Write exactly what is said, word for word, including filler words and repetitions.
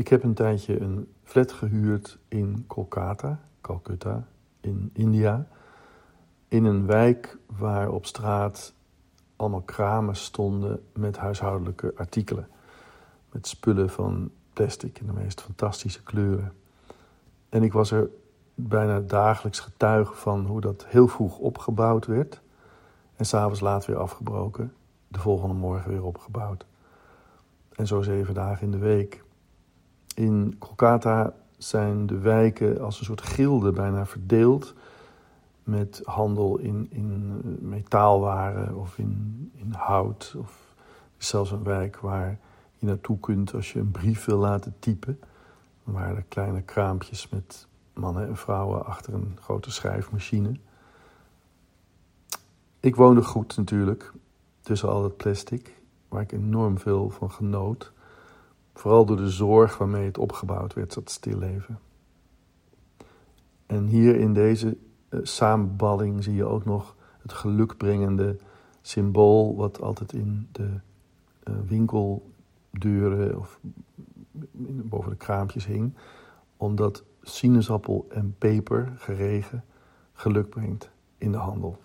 Ik heb een tijdje een flat gehuurd in Kolkata, Calcutta, in India. In een wijk waar op straat allemaal kramen stonden met huishoudelijke artikelen. Met spullen van plastic in de meest fantastische kleuren. En ik was er bijna dagelijks getuige van hoe dat heel vroeg opgebouwd werd. En 's avonds laat weer afgebroken. De volgende morgen weer opgebouwd. En zo zeven dagen in de week. In Kolkata zijn de wijken als een soort gilde bijna verdeeld. Met handel in, in metaalwaren of in, in hout. Of er is zelfs een wijk waar je naartoe kunt als je een brief wil laten typen. Waar er kleine kraampjes met mannen en vrouwen achter een grote schrijfmachine. Ik woonde goed natuurlijk, tussen al dat plastic, waar ik enorm veel van genoot. Vooral door de zorg waarmee het opgebouwd werd, dat stilleven. En hier in deze uh, samenballing zie je ook nog het gelukbrengende symbool wat altijd in de uh, winkeldeuren of boven de kraampjes hing. Omdat sinaasappel en peper, geregen, geluk brengt in de handel.